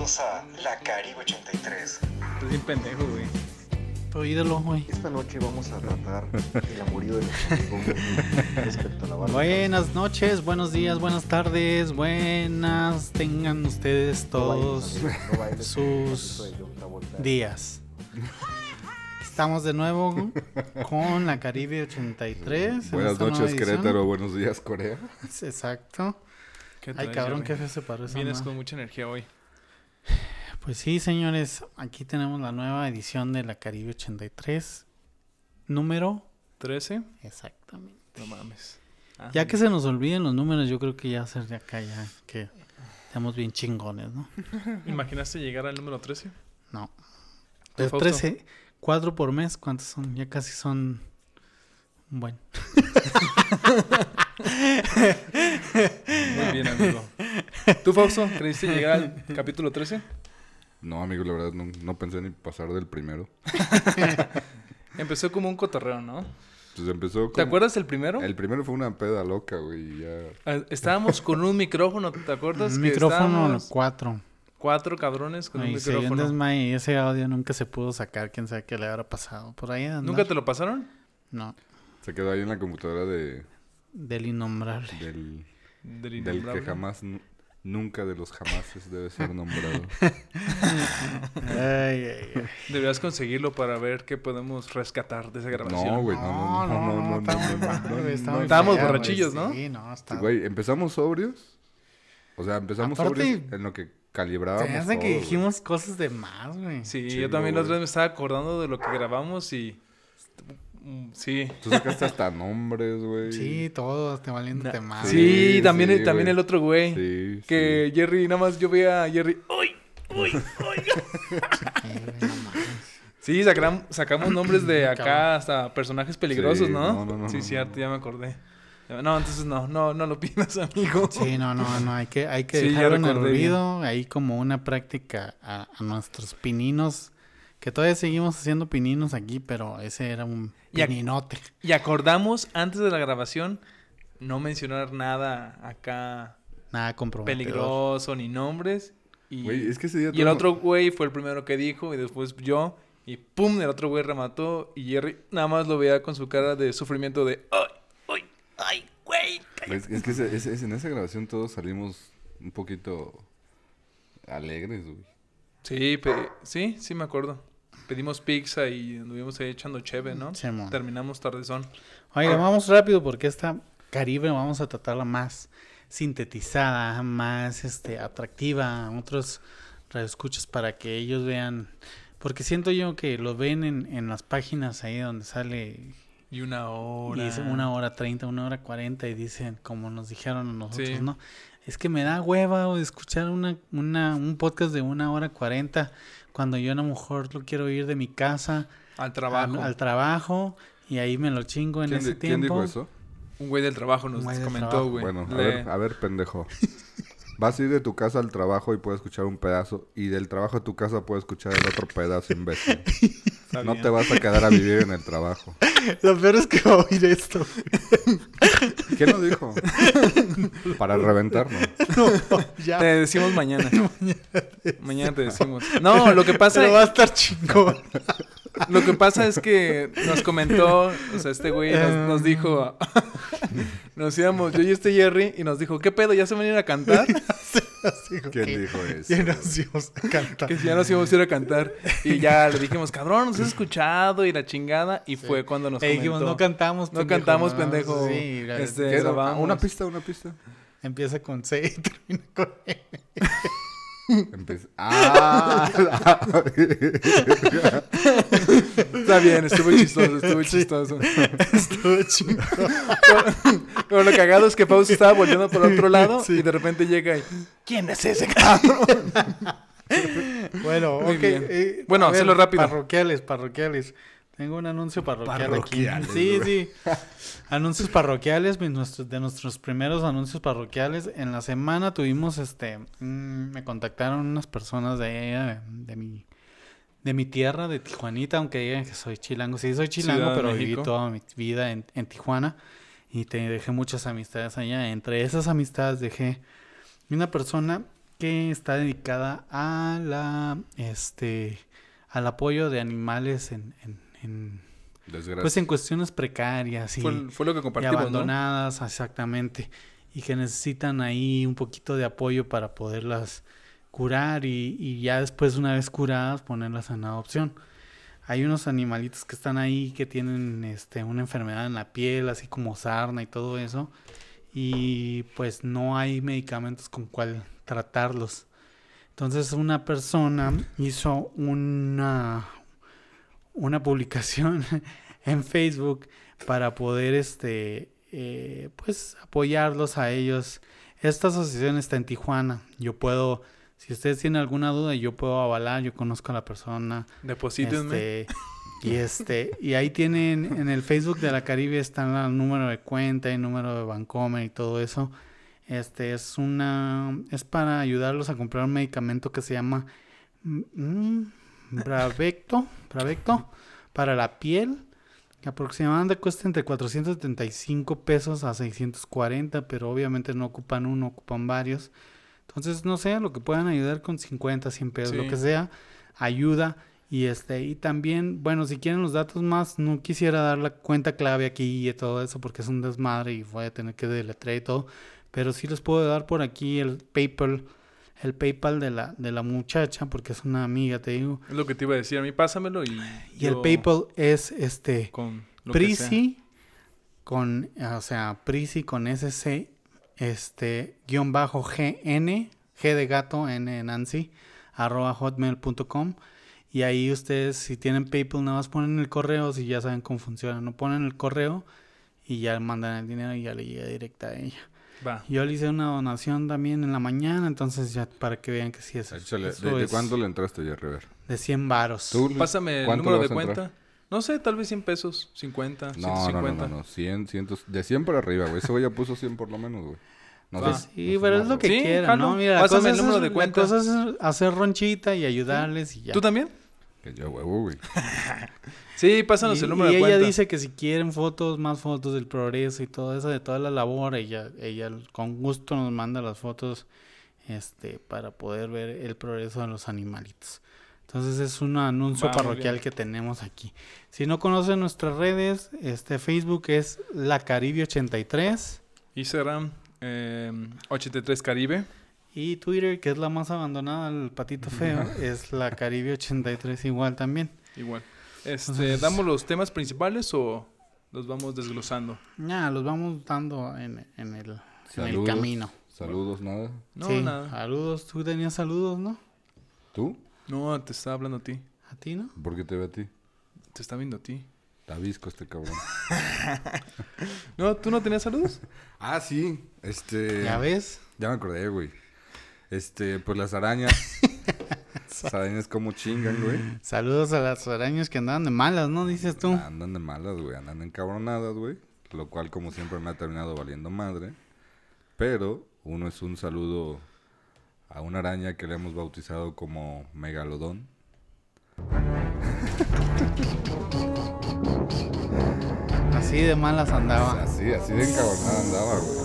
Bienvenidos a La Caribe 83. Estás bien pendejo, güey. Tu ídolo, güey. Esta noche vamos a tratar el amorío de los amigos respecto a la barba. Buenas noches, buenos días, buenas tardes, buenas tengan ustedes todos No bailes, sus días. Estamos de nuevo con La Caribe 83. Buenas noches, Querétaro. Buenos días, Corea. Exacto. Ay, cabrón, qué feo se parece. Vienes con mucha energía hoy. Pues sí, señores, aquí tenemos la nueva edición de La Caribe 83, número 13. Exactamente. No mames. Ya que se nos olviden los números, yo creo que ya ser de acá ya que estamos bien chingones, ¿no? ¿Imaginaste llegar al número 13? No. ¿Tú, Fausto? 13, 4 por mes, ¿cuántos son? Ya casi son bueno. Muy bien, amigo. ¿Tú, Fausto, creíste llegar al capítulo 13? No, amigo, la verdad no pensé ni pasar del primero. Empezó como un cotorreo, ¿no? Pues empezó ¿Te acuerdas del primero? El primero fue una peda loca, güey, y ya... Estábamos con un micrófono, ¿te acuerdas? Un que micrófono estábamos 4. 4 cabrones con un Y se dio un micrófono. desmayo y ese audio nunca se pudo sacar. Quién sabe qué le habrá pasado. Por ahí andar. ¿Nunca te lo pasaron? No. Se quedó ahí en la computadora Del innombrable. del Del que innombrable. jamás, nunca de los jamases debe ser nombrado. Ay. Deberías conseguirlo para ver qué podemos rescatar de esa grabación. No, güey, no. Estábamos borrachillos, ¿no? Sí, no, está. Güey, empezamos sobrios. O sea, empezamos Aparte, sobrios en lo que calibrábamos Se hace todo, que güey. dijimos cosas de más, güey. Sí, Chingo, yo también la otra güey. vez me estaba acordando de lo que grabamos y... Sí. Tú sacaste hasta nombres, güey. Sí, todos te valiéndote más. Sí, Sí, también, sí, también güey. el otro güey. Sí, Que Jerry, nada más yo veía a Jerry. ¡Uy! Sí, sacamos nombres de acá hasta personajes peligrosos, Sí, ¿no? no, Sí, no, cierto, ya me acordé. No, entonces no lo pidas, amigo. Sí, no, hay que Sí, ya dejarlo en el recordé olvido, ahí como una práctica a nuestros pininos, que todavía seguimos haciendo pininos aquí, pero ese era un Y pininote. Y acordamos, antes de la grabación, no mencionar nada acá Nada comprometedor. peligroso ni nombres. Y, Güey, es que ese día y el todo- otro güey fue el primero que dijo y después yo. Y pum, el otro güey remató y Jerry nada más lo veía con su cara de sufrimiento de ¡ay, güey! Es que en esa grabación todos salimos un poquito alegres, güey. Sí, sí me acuerdo. Pedimos pizza y anduvimos ahí echando cheve, ¿no? Simón. Terminamos tardezón. Oiga, vamos rápido porque esta Caribe vamos a tratarla más sintetizada, más atractiva a otros radioescuchas para que ellos vean, porque siento yo que lo ven en las páginas ahí donde sale Y una hora. y dice 1:30, 1:40 y dicen como nos dijeron a nosotros, Sí. ¿no? Es que me da hueva o escuchar un podcast de 1:40 cuando yo a lo mejor lo quiero ir de mi casa Al trabajo. al trabajo y ahí me lo chingo en ese ¿Quién tiempo. dijo eso? Un güey del trabajo nos Un güey del comentó, trabajo. güey. Bueno, Le- a ver, pendejo. Vas a ir de tu casa al trabajo y puedes escuchar un pedazo. Y del trabajo a tu casa puedes escuchar el otro pedazo, imbécil. Está No bien. te vas a quedar a vivir en el trabajo. Lo peor es que va a oír esto. ¿Quién lo dijo? Para reventarnos. Ya. Te decimos mañana. Mañana te decimos. No, lo que pasa Pero va a estar chingón. Lo que pasa es que nos comentó, o sea, este güey nos dijo, nos íbamos, yo y este Jerry, y nos dijo, ¿qué pedo? ¿Ya se van a ir a cantar? ¿Quién dijo eso? Ya nos íbamos a cantar. Que ya nos íbamos a ir a cantar. Y ya le dijimos, cabrón, nos has escuchado y la chingada. Y fue cuando nos Le dijimos, comentó. no cantamos, No cantamos, pendejo. Sí, ¿Qué? grabamos. Una pista. empieza con C y termina con E. Está bien, estuvo chistoso. Estuvo chingón. Pero lo cagado es que Fausto estaba volteando por otro lado y de repente llega y... ¿Quién es ese cabrón? Bueno, Muy ok. bien. Bueno, a ver, hazlo rápido. Parroquiales. Tengo un anuncio parroquial aquí. Sí. Anuncios parroquiales, de nuestros primeros anuncios parroquiales. En la semana tuvimos, me contactaron unas personas de mi tierra, de Tijuanita, aunque digan que soy chilango. Sí, soy chilango, Ciudad de pero México. viví toda mi vida en Tijuana. Y te dejé muchas amistades allá. Entre esas amistades dejé una persona que está dedicada a al apoyo de animales pues en cuestiones precarias y Fue lo que y compartimos, abandonadas, exactamente, y que necesitan ahí un poquito de apoyo para poderlas curar y ya después, una vez curadas, ponerlas en adopción. Hay unos animalitos que están ahí que tienen una enfermedad en la piel, así como sarna y todo eso, y pues no hay medicamentos con cual tratarlos. Entonces una persona hizo una publicación en Facebook para poder pues apoyarlos a ellos. Esta asociación está en Tijuana. Yo puedo, si ustedes tienen alguna duda, yo puedo avalar, yo conozco a la persona. Deposítenme. Y ahí tienen, en el Facebook de la Caribe está el número de cuenta y el número de Bancomer y todo eso. Es para ayudarlos a comprar un medicamento que se llama Bravecto para la piel, que aproximadamente cuesta entre 475 pesos a 640, pero obviamente no ocupan uno, ocupan varios. Entonces, no sé, lo que puedan ayudar con 50, 100 pesos, Sí. lo que sea, ayuda. Y también, bueno, si quieren los datos más, no quisiera dar la cuenta clave aquí y todo eso porque es un desmadre y voy a tener que deletrear y todo, pero sí les puedo dar por aquí el PayPal de la muchacha, porque es una amiga, te digo. Es lo que te iba a decir. A mí pásamelo y El PayPal es con lo que sea. Prisi Prisi con SC _GN, G de gato, N de Nancy, @hotmail.com. Y ahí ustedes, si tienen PayPal, nada más ponen el correo, si ya saben cómo funciona. No ponen el correo y ya mandan el dinero y ya le llega directa a ella. Va. Yo le hice una donación también en la mañana, entonces ya para que vean que sí es. Échale. eso ¿De es cuánto le entraste, Jerry? A ver. de 100 varos. ¿Tú, Luis? Pásame el ¿Cuánto número le de vas a entrar? cuenta. No sé, tal vez 100 pesos, 50, No, 150. no. 100, de 100 para arriba, güey. Ese güey ya puso 100 por lo menos, güey. No Va. sé. Sí, no sé pero es más, lo que güey. Sí, quieran, jalo. ¿no? Mira, Pásame el la número de cuenta. cosa es hacer ronchita y ayudarles y ya. ¿Tú también? Que yo, huevo, güey. Sí, pásanos el número y de ella cuenta. dice que si quieren más fotos del progreso y todo eso, de toda la labor, ella con gusto nos manda las fotos para poder ver el progreso de los animalitos. Entonces es un anuncio Va, muy parroquial bien. que tenemos aquí. Si no conocen nuestras redes, Facebook es La Caribe 83 Instagram, 83 Caribe. y Twitter, que es la más abandonada, el patito feo, es La Caribe 83 igual también. Igual. Entonces- ¿Damos los temas principales o los vamos desglosando? Ya, los vamos dando en el Saludos. camino. Saludos, nada. No, Sí, nada. saludos. Tú tenías saludos, ¿no? ¿Tú? No, te estaba hablando a ti. ¿A ti, no? ¿Por qué te ve a ti? Te está viendo a ti. Está visco este cabrón. No, ¿tú no tenías saludos? Ah, sí. ¿Ya ves? Ya me acordé, güey. Pues las arañas. Las arañas como chingan, güey. Saludos a las arañas que andaban de malas, ¿no? Dices tú. Andan de malas, güey. Andan encabronadas, güey. Lo cual, como siempre, me ha terminado valiendo madre. Pero uno es un saludo a una araña que le hemos bautizado como Megalodón. Así de malas andaba. Así de encabronada andaba, güey.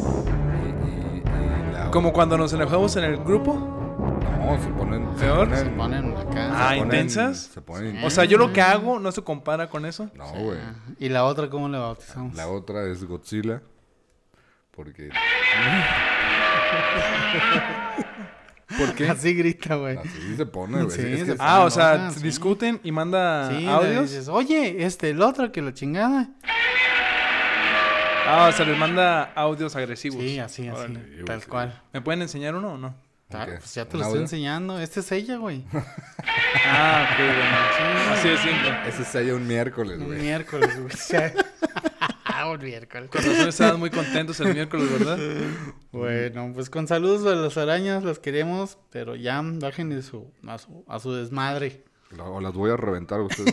Y la Como cuando nos enojamos en el grupo. No, se ponen... ¿Peor? Se ponen acá. Ah, se ponen- ¿intensas? Se ponen... O sea, yo lo que hago no se compara con eso. No, güey. ¿Y la otra cómo le bautizamos? La otra es Godzilla. Porque ¿Por qué? Así grita, güey. así se pone, güey. Sí, Es que se- Ah, o sea, enoja, sí. discuten y manda Sí, le audios. dices, oye, el otro que la chingada. Ah, o sea, les manda audios agresivos. Sí, así, Órale. Sí, tal sí. cual. ¿Me pueden enseñar uno o no? Ah, ¿Qué? pues ya te ¿Un lo estoy audio? enseñando. Esta es ella, güey. Ah, ok, bueno. Así de simple. ese es ella un miércoles, Un güey. miércoles, güey. Un miércoles. Con razón estaban muy contentos el miércoles, ¿verdad? Bueno, pues con saludos a las arañas, las queremos, pero ya bajen a su desmadre. O las voy a reventar a ustedes.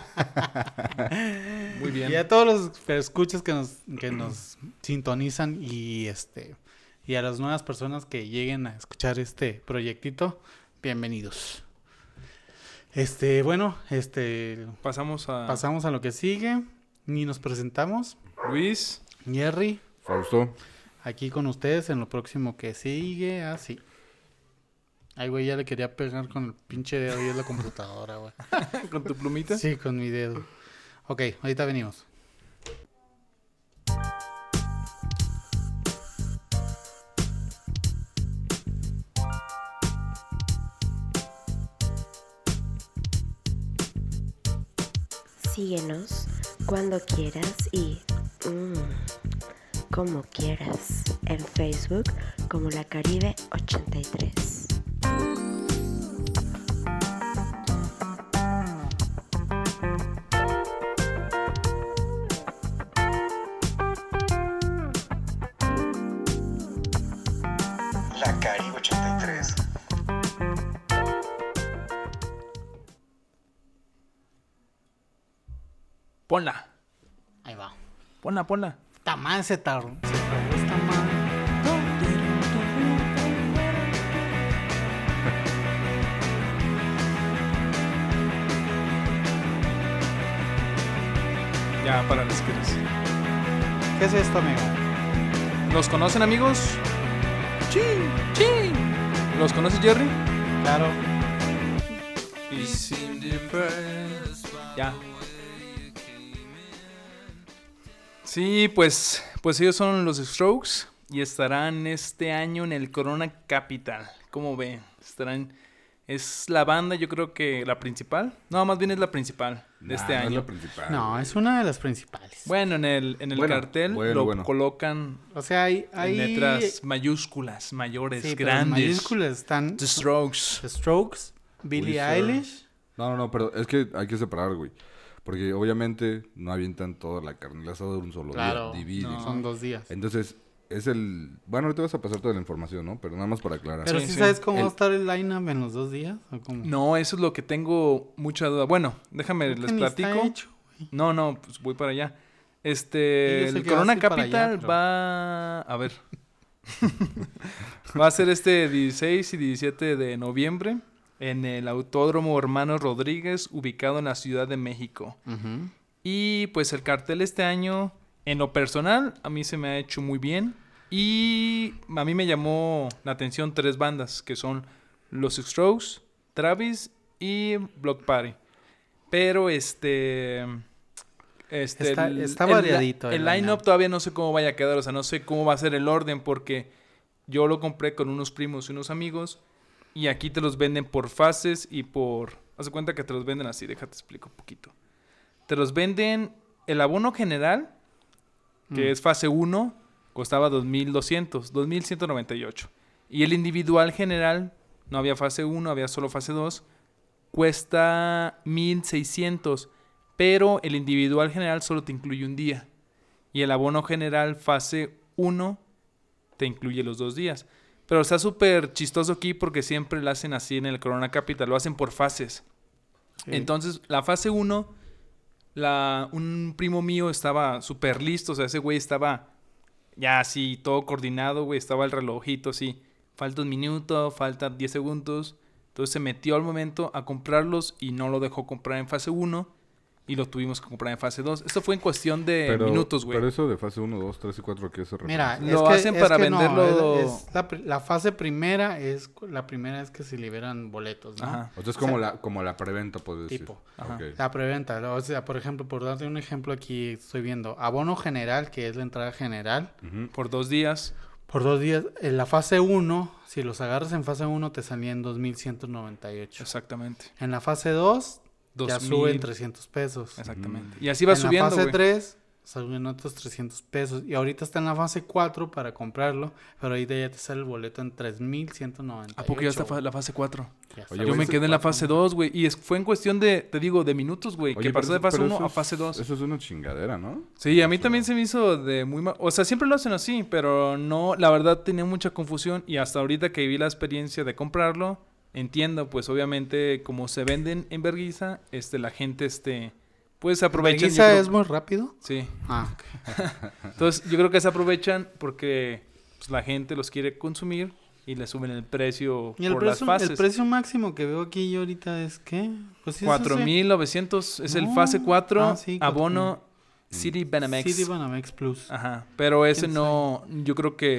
Muy bien. Y a todos los escuchas que nos sintonizan y a las nuevas personas que lleguen a escuchar este proyectito, bienvenidos. Bueno, Pasamos a pasamos a lo que sigue. Ni nos presentamos. Luis. Jerry, Fausto. aquí con ustedes en lo próximo que sigue, así. Ay, güey, ya le quería pegar con el pinche dedo y es la computadora, güey. ¿Con tu plumita? Sí, con mi dedo. Ok, ahorita venimos. Síguenos cuando quieras y como quieras en Facebook como La Caribe 83. La Caribe 83. Ponla. Ahí va. Ponla. Esta madre se tardó esta madre. Ya, para las quieres. ¿Qué es esto, amigo? ¿Los conocen, amigos? ¡Chin! ¿Los conoce Jerry? Claro. Ya. Sí, pues ellos son los Strokes y estarán este año en el Corona Capital. ¿Cómo ven? Es la banda, yo creo que la principal. No, más bien es la principal de este No año. es la principal. No, güey. es una de las principales. Bueno, en el Bueno, cartel bueno. lo colocan O sea, hay en letras mayúsculas, mayores, sí, pero en grandes. mayúsculas están The Strokes. The Strokes, Billie Weezer. Eilish. No, pero es que hay que separar, güey. Porque obviamente no avientan toda la carne el asado de un solo Claro, día. Dividen. no. Son 2 días. Entonces, es el... Bueno, ahorita vas a pasar toda la información, ¿no? Pero nada más para aclarar. Pero Sí, sí, sí. sabes cómo va a estar el line-up en los 2 días. ¿O cómo? No, eso es lo que tengo mucha duda. Bueno, déjame Creo les que ni está platico. hecho, güey. No, pues voy para allá. Sí, yo sé El que Corona vas a ir para Capital allá, pero- va... A ver. Va a ser 16 y 17 de noviembre en el Autódromo Hermanos Rodríguez, ubicado en la Ciudad de México. Ujú. Y pues el cartel este año, en lo personal, a mí se me ha hecho muy bien. Y a mí me llamó la atención 3 bandas, que son Los Strokes, Travis y Block Party. Pero Está variadito El el line-up line-up. todavía no sé cómo vaya a quedar, o sea, no sé cómo va a ser el orden porque yo lo compré con unos primos y unos amigos y aquí te los venden por fases y por... Haz de cuenta que te los venden así, déjate explico un poquito. Te los venden el abono general, que es fase 1, costaba 2,200, 2,198. Y el individual general, no había fase 1, había solo fase 2, cuesta 1,600. Pero el individual general solo te incluye un día. Y el abono general fase 1 te incluye los 2 días. Pero está súper chistoso aquí porque siempre lo hacen así en el Corona Capital. Lo hacen por fases. Sí. Entonces, la fase 1, un primo mío estaba súper listo. O sea, ese güey estaba ya así todo coordinado, güey. Estaba el relojito así. Falta un minuto, falta 10 segundos. Entonces se metió al momento a comprarlos y no lo dejó comprar en fase 1. Y lo tuvimos que comprar en fase 2. Esto fue en cuestión de minutos, güey. Pero eso de fase 1, 2, 3 y 4, ¿a qué se refiere? Mira, Lo hacen para venderlo- es la fase primera es la primera es que se liberan boletos, ¿no? Ajá. O sea, es como, como la preventa, puedes decir. Tipo. Ajá. Ok. La preventa, o sea, por ejemplo, por darte un ejemplo aquí, estoy viendo abono general, que es la entrada general, Ujú. Por 2 días. por 2 días. En la fase 1, si los agarras en fase 1, te salían 2,198. Exactamente. En la fase 2, ya 2,000. suben 300 pesos. Exactamente. Y así va en subiendo, la fase güey. 3, suben otros 300 pesos. Y ahorita está en la fase 4 para comprarlo, pero ahorita ya te sale el boleto en 3,198. ¿A poco ya está la fase 4? Ya Oye, está. Yo güey, me ese quedé en la 4, fase ¿no? 2, güey. Y fue en cuestión de, te digo, de minutos, güey. Oye, Que pasó de fase pero 1 eso a es- fase 2. Eso es una chingadera, ¿no? Sí, a mí O sea, también se me hizo de muy mal. O sea, siempre lo hacen así, pero no, la verdad tenía mucha confusión. Y hasta ahorita que vi la experiencia de comprarlo, entiendo, pues obviamente, como se venden en vergüenza, la gente, pues aprovechan. yo ¿Vergüenza creo- es muy rápido? Sí. Ah, ok. Entonces, yo creo que se aprovechan porque pues, la gente los quiere consumir y le suben el precio ¿Y el por las fases. precio máximo que veo aquí yo ahorita es qué? Pues sí, es ese. 4,900 es el No. fase 4, Ah, sí, abono City Banamex. City Banamex Plus. Ajá, pero ese ¿Quién no, yo creo que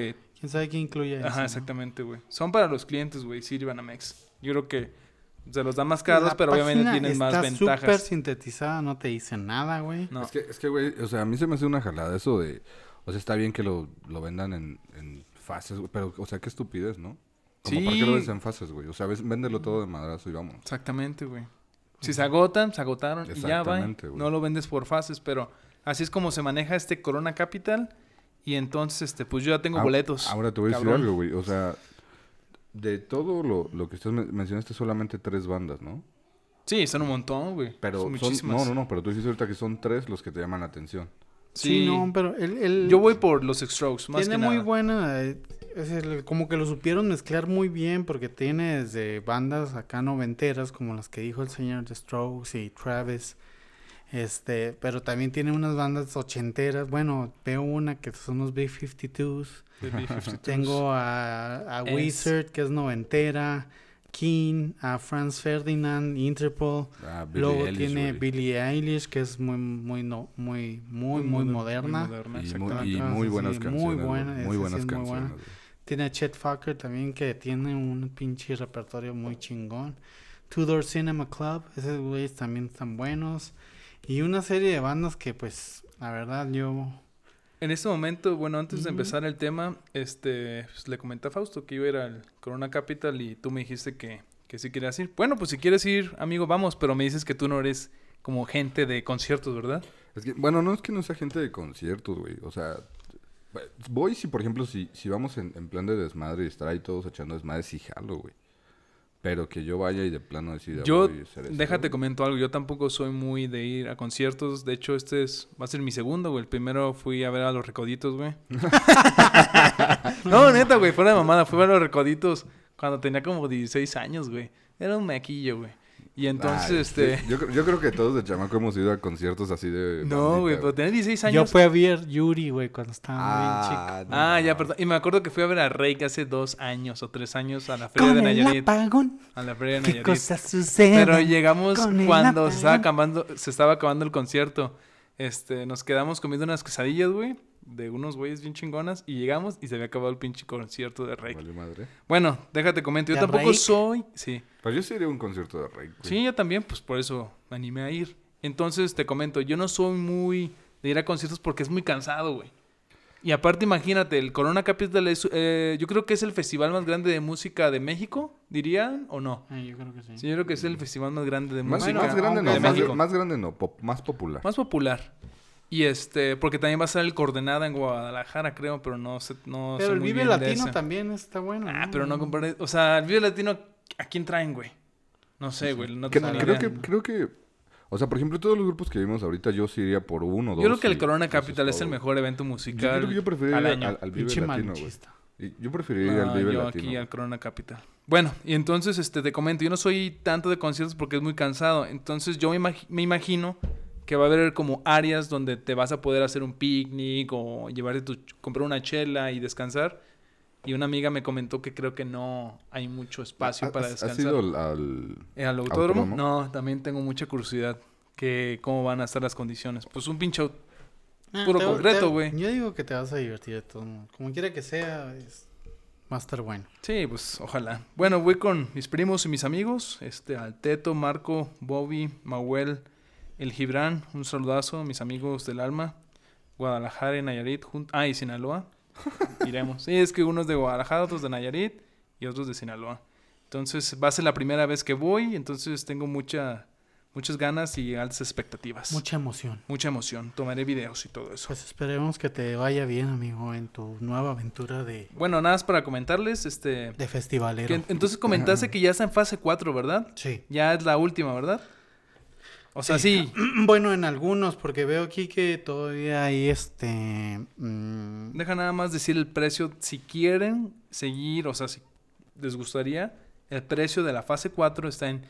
¿Quién sabe qué incluye eso? Ajá, ¿no? exactamente, güey. Son para los clientes, güey, Citibanamex. Yo creo que se los dan más caros, La pero obviamente página tienen más está súper ventajas. sintetizada, no te dice nada, güey. No. Es que, güey, o sea, a mí se me hace una jalada eso de... O sea, está bien que lo vendan en fases, güey, pero, o sea, qué estupidez, ¿no? Como, ¿para qué lo ves en fases, güey? O sea, véndelo todo de madrazo y vamos. Exactamente, güey. Si se agotan, se agotaron y ya va. Exactamente, güey. No lo vendes por fases, pero así es como se maneja este Corona Capital. Y entonces, pues yo ya tengo boletos. Ahora te voy a decir cabrón. algo, güey. O sea, de todo lo que usted mencionaste, solamente 3 bandas, ¿no? Sí, son un montón, güey. Pero son muchísimas. No, pero tú dices ahorita que son 3 los que te llaman la atención. Sí, no, pero él Yo voy por los Strokes, más tiene que muy nada. buena, como que lo supieron mezclar muy bien porque tiene desde bandas acá noventeras como las que dijo el señor The Strokes y Travis, pero también tiene unas bandas ochenteras. Bueno, veo una que son los Big 52s. The B-52s. Tengo a Es- Wizard, que es noventera, King, a Franz Ferdinand, Interpol. Billie Luego Eilish, tiene güey. Billie Eilish, que es muy moderna. Y exactamente. muy buenas Sí, canciones. muy güey. buena, Muy esa sí buenas es muy buena. canciones. güey. Tiene a Chet Facker también, que tiene un pinche repertorio muy chingón. Two Door Cinema Club, esos güeyes también están buenos. Y una serie de bandas que, pues, la verdad, yo... En este momento, bueno, antes de Ujú. empezar el tema, pues, le comenté a Fausto que iba a ir al Corona Capital y tú me dijiste que sí querías ir. Bueno, pues si quieres ir, amigo, vamos, pero me dices que tú no eres como gente de conciertos, ¿verdad? Es que, bueno, no es que no sea gente de conciertos, güey. O sea, voy si, por ejemplo, si vamos en plan de desmadre y estar ahí todos echando desmadre, sí jalo, güey. Pero que yo vaya y de plano decida... Yo, voy a hacer eso, déjate güey. comento algo, yo tampoco soy muy de ir a conciertos. De hecho, va a ser mi segundo, güey. El primero fui a ver a Los Recoditos, güey. No, neta, güey, fuera de mamada. Fui a ver a Los Recoditos cuando tenía como 16 años, güey. Era un mequillo, güey. Y entonces, Ay, sí, yo creo que todos de chamaco hemos ido a conciertos así de... No, bandita, güey, pero tenía 16 Yo años. fui a ver Yuri, güey, cuando estaba bien chico. no, Ah, ya, no. perdón. Y me acuerdo que fui a ver a Rake hace 2 años o 3 años a la Feria de Con el Nayarit. apagón, A la Feria de ¿qué Nayarit. cosas suceden? Pero llegamos con el cuando se estaba apagón? acabando el concierto. Nos quedamos comiendo unas quesadillas, güey, de unos güeyes bien chingonas. Y llegamos y se había acabado el pinche concierto de Rake. Vale madre. Bueno, déjate comento. Yo ¿De tampoco Rake? soy... Sí. Pues yo sí iría a un concierto de Rake, güey. Sí, yo también, pues por eso me animé a ir. Entonces te comento, yo no soy muy de ir a conciertos porque es muy cansado, güey. Y aparte, imagínate, el Corona Capital es, yo creo que es el festival más grande de música de México, dirían, ¿o no? Yo creo que sí. Sí, yo creo que es el festival más grande de Más, música más grande aunque de no, México. más grande no, más popular. Más popular. Y porque también va a ser el Coordenada en Guadalajara, creo, pero no sé, no Pero sé el muy Vive bien de Latino ese. también está bueno. Ah, pero no comparé, o sea, el Vive Latino, ¿a quién traen, güey? No sé, güey, no tengo ni idea. Creo que, o sea, por ejemplo, todos los grupos que vimos ahorita, yo sí iría por uno o dos. Yo creo que el y Corona eso Capital es el todo. mejor evento Yo musical creo que yo preferiría al ir año. al Vive Pinche Latino, güey. malinchista. Yo preferiría ir al Vive yo Latino. aquí al Corona Capital. Bueno, y entonces te comento, yo no soy tanto de conciertos porque es muy cansado. Entonces yo me imagino que va a haber como áreas donde te vas a poder hacer un picnic o comprar una chela y descansar. Y una amiga me comentó que creo que no hay mucho espacio para ¿Has descansar. ido al ¿Al autódromo? autódromo? No, también tengo mucha curiosidad que cómo van a estar las condiciones. Pues un pinche puro Te- concreto, güey. Yo digo que te vas a divertir de todo. Como quiera que sea, va a estar bueno. Sí, pues ojalá. Bueno, voy con mis primos y mis amigos. Al Teto, Marco, Bobby, Mahuel, el Gibran. Un saludazo, mis amigos del alma. Guadalajara y Nayarit. Y Sinaloa. Iremos. Sí, es que uno es de Guadalajara, otros de Nayarit y otros de Sinaloa. Entonces va a ser la primera vez que voy. Entonces tengo muchas ganas y altas expectativas. Mucha emoción. Mucha emoción. Tomaré videos y todo eso. Pues esperemos que te vaya bien, amigo, en tu nueva aventura de Bueno, nada más para comentarles. festivalero. Entonces comentaste que ya está en fase 4, ¿verdad? Sí. Ya es la última, ¿verdad? O sea, sí. Bueno, en algunos, porque veo aquí que todavía hay Deja nada más decir el precio. Si quieren seguir, o sea, si les gustaría, el precio de la fase 4 está en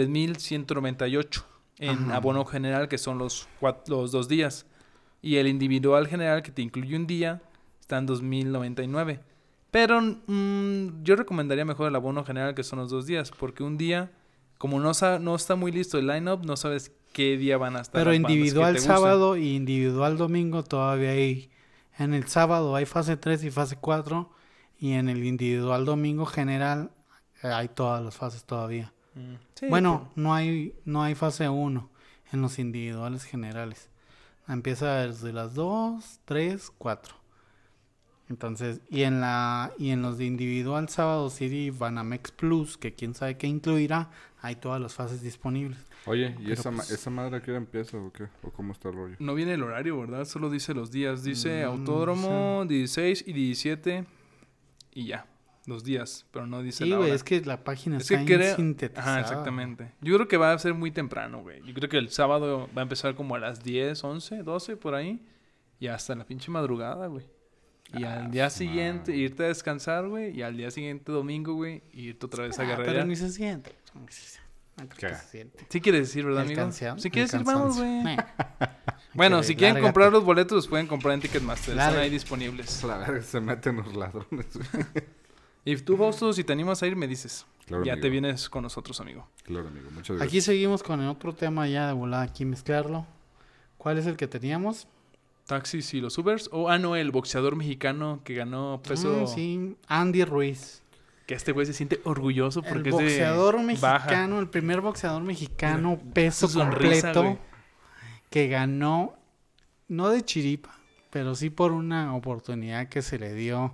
3,198 en Ajá. abono general, que son los 2 días. Y el individual general, que te incluye un día, está en 2,099. Pero yo recomendaría mejor el abono general, que son los 2 días, porque un día, como no está muy listo el line-up, no sabes qué día van a estar. Pero las bandas que individual te gustan. sábado y individual domingo todavía hay. En el sábado hay fase 3 y fase 4. Y en el individual domingo general hay todas las fases todavía. Sí, Bueno, no hay fase 1 en los individuales generales. Empieza desde las 2, 3, 4. Entonces, y en los de individual Sábado City Banamex Plus, que quién sabe qué incluirá, hay todas las fases disponibles. Oye, ¿y Pero, esa, pues, esa madre a qué hora empieza o qué? ¿O cómo está el rollo? No viene el horario, ¿verdad? Solo dice los días. Dice No, Autódromo 16 y 17 y ya. Los días, pero no dice Sí, la güey, hora. es que la página Es está que creo... sintetizada. Ajá, exactamente. Yo creo que va a ser muy temprano, güey. Yo creo que el sábado va a empezar como a las 10, 11, 12, por ahí. Y hasta la pinche madrugada, güey. Y al día siguiente irte a descansar, güey. Y al día siguiente domingo, güey, irte otra vez a Pero guerrera. ni se siente. No creo ¿Qué? que se siente. Sí quieres decir, ¿verdad, El amigo? cansancio, Si quieres el ir, vamos, cansancio. güey. Eh. Bueno, Ok, si quieren lárgate. comprar los boletos, los pueden comprar en Ticketmaster. Están Lárgate. ahí disponibles. La verga, se meten los ladrones. Y tú, Fausto, si te animas a ir, me dices. Claro, Ya amigo. te vienes con nosotros, amigo. Claro, amigo. Muchas gracias. Aquí seguimos con el otro tema ya de volada, aquí mezclarlo. ¿Cuál es el que teníamos? Taxis y los Ubers. O, no, el boxeador mexicano que ganó peso. Sí, Andy Ruiz. Que este güey se siente orgulloso El porque boxeador es de mexicano, baja. el primer boxeador mexicano peso Su sonrisa, completo güey. que ganó, no de chiripa, pero sí por una oportunidad que se le dio,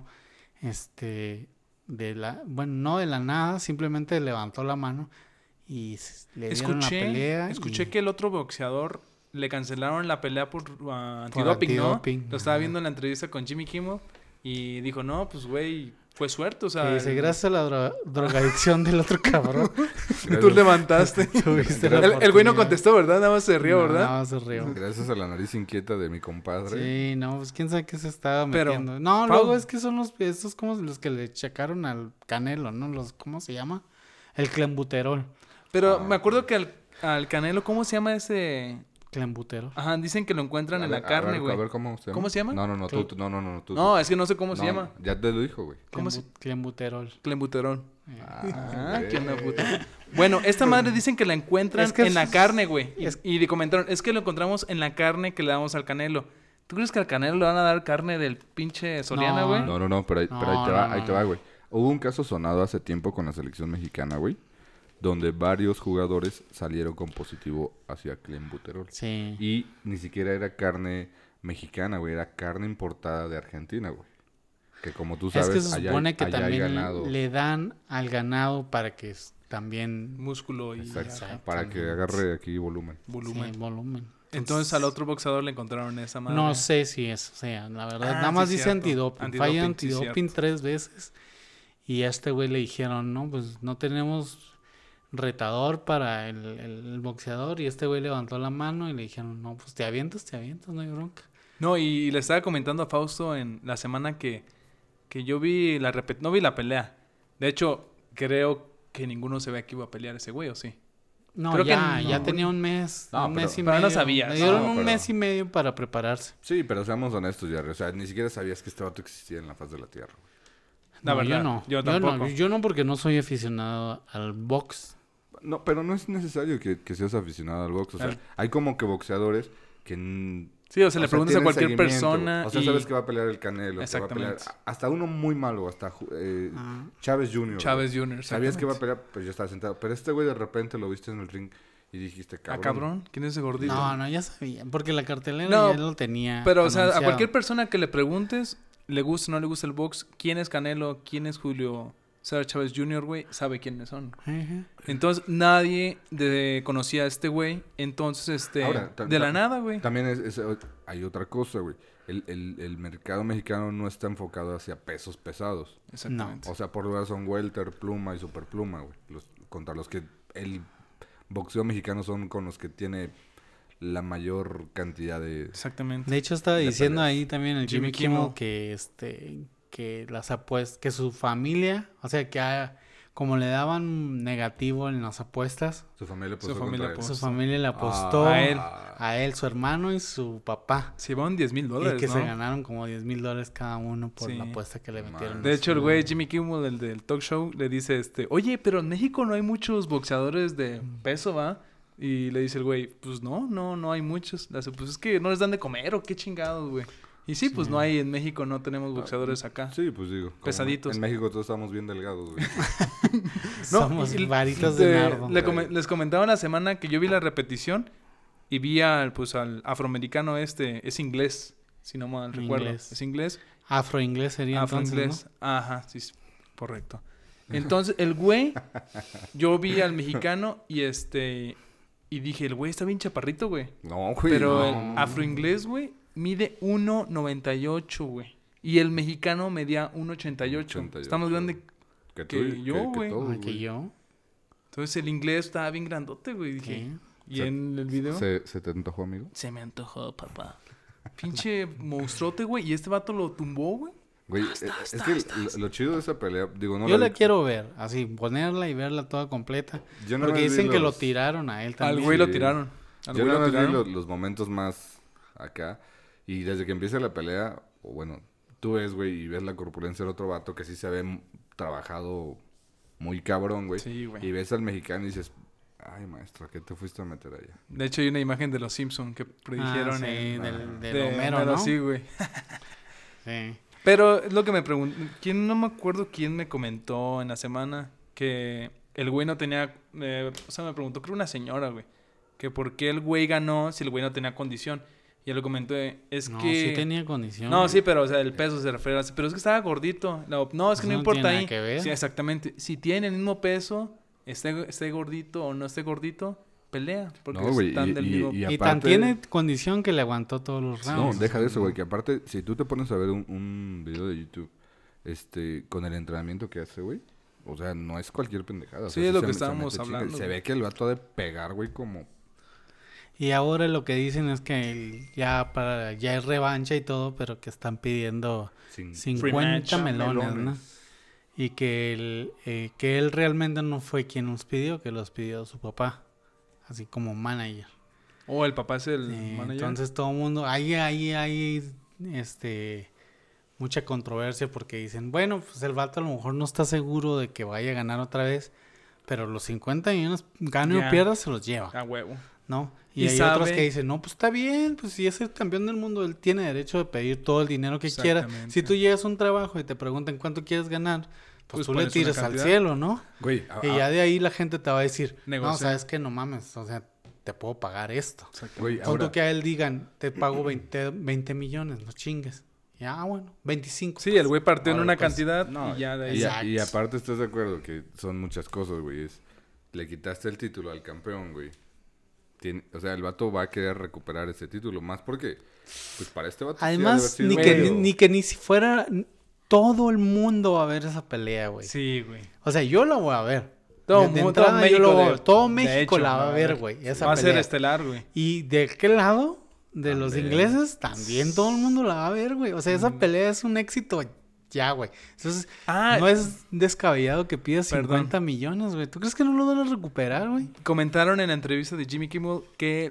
no de la nada, simplemente levantó la mano y le dieron la pelea. Escuché y- que el otro boxeador le cancelaron la pelea por antidoping, ¿no? antidoping, Lo estaba ajá. viendo en la entrevista con Jimmy Kimmel y dijo, no, pues, güey, fue suerte, o sea... que dice, gracias a la drogadicción del otro cabrón. Tú levantaste. Tuviste la El güey no oportunidad. contestó, ¿verdad? Nada más se rió, No, ¿verdad? nada más se rió. Gracias a la nariz inquieta de mi compadre. Sí, no, pues quién sabe qué se estaba Pero, metiendo. No, Pau- luego es que son estos como los que le checaron al Canelo, ¿no? ¿Cómo se llama? El clenbuterol. Pero me acuerdo que al Canelo, ¿cómo se llama ese...? Clenbuterol. Ajá, dicen que lo encuentran en la A carne, ver, güey. A ver, ¿cómo se llama? ¿Cómo se llama? No, tú. No, es que no sé cómo se No, llama. Ya te lo dijo, güey. ¿Cómo se...? Clenbuterol. Clenbuterol. Ah, güey. qué onda, puta. Bueno, esta madre dicen que la encuentran Es que en la carne, güey. es- Y le comentaron, es que lo encontramos en la carne que le damos al Canelo. ¿Tú crees que al Canelo le van a dar carne del pinche Soriana, No, güey? No, pero ahí te No, va, no, ahí no, te va, no. güey. Hubo un caso sonado hace tiempo con la selección mexicana, güey, donde varios jugadores salieron con positivo hacia clenbuterol. Sí. Y ni siquiera era carne mexicana, güey, era carne importada de Argentina, güey. Que como tú sabes, Es que se allá, supone que allá hay también ganado. le dan al ganado para que también... Músculo y Exacto, ajá, para que agarre aquí volumen. volumen. Sí, volumen. Entonces al otro boxeador le encontraron esa madre. No sé si eso sea, la verdad. Ah, Nada más sí, dice cierto. antidoping. Antidoping, Falla sí, antidoping cierto. 3 veces. Y a este güey le dijeron, no, pues no tenemos retador para el boxeador. Y este güey levantó la mano y le dijeron, no, pues te avientas, no hay bronca. No, y le estaba comentando a Fausto en la semana que yo vi no vi la pelea. De hecho, creo que ninguno se ve que iba a pelear ese güey, ¿o sí? No, Creo que ya no. tenía un mes, No, un pero- mes y pero no medio. sabías. Le dieron No, un pero- mes y medio para prepararse. Sí, pero seamos honestos, Jerry. O sea, ni siquiera sabías que este vato existía en la faz de la tierra, güey. La No, verdad, yo no. yo tampoco. Yo no porque no soy aficionado al box. No, pero no es necesario que seas aficionado al box. O sea, Al- hay como que boxeadores que... Sí, o sea, le preguntas a tienen cualquier seguimiento. persona O sea, y... sabes que va a pelear el Canelo. Que va a pelear, Exactamente. hasta uno muy malo, hasta Ah. Chávez Jr. Chávez güey. Jr., Sabías que iba a exactamente. pelear, pues ya estaba sentado. Pero este güey de repente lo viste en el ring y dijiste, Ah, cabrón. cabrón, ¿quién es ese gordito? No, ya sabía. Porque la cartelera No, ya lo tenía. Pero, o sea, a anunciado. cualquier persona que le preguntes, le gusta o no le gusta el box, quién es Canelo, quién es Julio César Chávez Jr., güey, sabe quiénes son. Ajá. Entonces, nadie conocía a este güey. Entonces, Ahora, de la nada, güey. También hay otra cosa, güey. El mercado mexicano no está enfocado hacia pesos pesados. Exactamente. O sea, por lugar son welter, pluma y superpluma, güey. Contra los que el boxeo mexicano son con los que tiene la mayor cantidad de... Exactamente. De hecho, estaba De diciendo peleas. ahí también el Jimmy Jimmy Kimmel Kimmel. que las apuestas, que su familia, o sea, como le daban negativo en las apuestas, Su familia Su puso familia contra él. puso. su familia le apostó a él. su hermano y su papá. Se llevaron $10,000, Y que ¿no? se ganaron como $10,000 cada uno por Sí. la apuesta que le metieron. De hecho, el güey Jimmy Kimmel, el del talk show, le dice, oye, pero en México no hay muchos boxeadores de peso, ¿va? Y le dice el güey, pues no hay muchos. Le dice, pues es que no les dan de comer o qué chingados, güey. Y sí, pues no hay, en México no tenemos boxeadores acá. Sí, pues digo. como Pesaditos. En México todos estamos bien delgados, güey. Somos y- varitas de nardo. Les comentaba la semana que yo vi la repetición y vi al afroamericano es inglés, si no mal recuerdo. Inglés. Es inglés. Afro-inglés sería entonces, Afro-inglés. Ajá, sí, correcto. Entonces, el güey, yo vi al mexicano y dije, el güey está bien chaparrito, güey. No, güey. Pero no. el afro-inglés, güey, mide 1.98, güey. Y el mexicano medía 1.88. Está más grande. Que tú que yo, güey. todos, ¿no? Que yo. Entonces, el inglés estaba bien grandote, güey. Dije, ¿Qué? y en el video... ¿Se te antojó, amigo? Se me antojó, papá. Pinche monstruote, güey. Y este vato lo tumbó, güey. Güey, es que lo chido de esa pelea, digo, no Yo la la quiero ver, así, ponerla y verla toda completa. Yo no Porque vi dicen que lo los- tiraron a él Al también. güey lo Sí. tiraron. Al Yo güey nada lo más vi tiraron. los momentos más acá. Y desde que empieza la pelea, o bueno, tú ves, güey, y ves la corpulencia del otro vato que sí se ve trabajado muy cabrón, güey. Sí, güey. Y ves al mexicano y dices, ay, maestro, ¿qué te fuiste a meter allá? De hecho, hay una imagen de los Simpsons que predijeron sí, en... del de Homero, ¿no? Sí, güey. Sí. Pero es lo que me pregunto. No me acuerdo quién me comentó en la semana que el güey no tenía... o sea, me preguntó, creo una señora, güey. Que por qué el güey ganó si el güey no tenía condición. Y él lo comentó, es No, que... sí tenía condición. No, güey. sí, pero o sea, el peso se refiere a... Pero es que estaba gordito. No, es que Eso no no importa tiene nada ahí. que ver. Sí, exactamente. Si tiene el mismo peso, esté gordito o no esté gordito, pelea. Porque No, güey, están del mismo... y Y tan aparte- tiene condición que le aguantó todos los No, rounds. deja de eso, güey, que aparte, si tú te pones a ver un video de YouTube, con el entrenamiento que hace, güey, o sea, no es cualquier pendejada. o Sí, sea, es lo se que me- se estábamos mete chinga. hablando, Se güey. ve que el vato ha de pegar, güey, como... Y ahora lo que dicen es que ya es revancha y todo, pero que están pidiendo Sin... 50 Rematch. melones, ¿no? Y que él realmente no fue quien los pidió, que los pidió su papá, así como manager. O el papá es el manager. Entonces todo el mundo, hay mucha controversia porque dicen, bueno, pues el vato a lo mejor no está seguro de que vaya a ganar otra vez, pero los 50 millones, gane Ya. o pierda, se los lleva, A huevo. ¿no? Y Y hay sabe- otros que dicen, no, pues está bien, pues si es el campeón del mundo, él tiene derecho de pedir todo el dinero que quiera. Exactamente. Si tú llegas a un trabajo y te preguntan cuánto quieres ganar, Pues pues tú le pones una tiras al cantidad. cielo, ¿no? Güey, Y ya de ahí la gente te va a decir, no, Negocia. sabes que no mames, o sea, te puedo pagar esto. güey, Pon ahora... tú que a él digan, te pago 20 millones, no chingues. Ya, bueno, 25. Sí, el güey partió en Ahora, una pues, cantidad no, y ya de ahí. Exacto. y aparte estás de acuerdo que son muchas cosas, güey. Le quitaste el título al campeón, güey. O sea, el vato va a querer recuperar ese título. Más porque, pues para este vato... sí ha de haber Además, sido ni medio- ni si fuera todo el mundo va a ver esa pelea, güey. Sí, güey. O sea, yo la voy a ver. Todo De mundo- entrada, todo yo México lo voy a de- ver. Todo de México hecho, la va a ver, ver. güey. Esa Va a ser pelea. estelar, güey. Y de qué lado, de los También. ingleses, también todo el mundo la va a ver, güey. O sea, esa pelea es un éxito ya, güey. Entonces, Ah, no es descabellado que pidas Perdón. 50 millones, güey. ¿Tú crees que no lo van a recuperar, güey? comentaron en la entrevista de Jimmy Kimmel que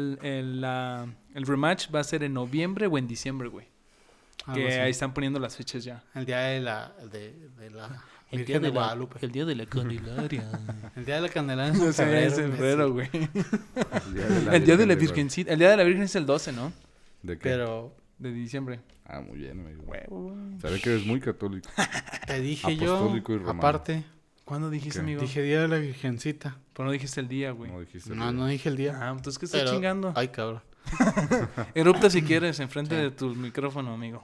el rematch va a ser en noviembre o en diciembre, güey. Algo Que así. ahí están poniendo las fechas ya. El día de la Virgen de Guadalupe. día de la Candelaria. El día de la Candelaria es No en sé, febrero. es en febrero, güey. El día de la El día de la Virgen, igual. Virgencita. El día de la Virgen es el 12, ¿no? ¿De qué? Pero De diciembre. Ah, muy bien, amigo. Huevo, güey. Sabe que eres muy católico. te dije yo, Apostólico y romano. aparte, ¿Cuándo dijiste, ¿Qué? amigo? dije Día de la Virgencita. Pero no dijiste el día, güey. No dijiste. No, no dije el día. Ah, entonces, ¿qué estás Pero- chingando? Ay, cabrón. Erupta si quieres, enfrente Sí. de tu micrófono, amigo.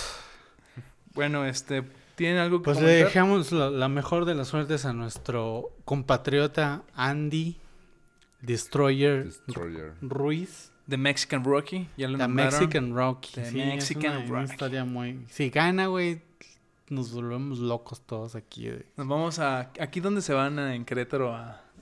Bueno, ¿tienen algo que Pues le comentar? dejamos la mejor de las suertes a nuestro compatriota Andy Destroyer Destroyer. Ruiz. The Mexican Rocky, ya lo La nombraron. Mexican Rocky. The Sí, Mexican es una Rocky. historia muy... Si gana, güey, nos volvemos locos todos aquí. Güey. Nos vamos a... ¿Aquí dónde se van en Querétaro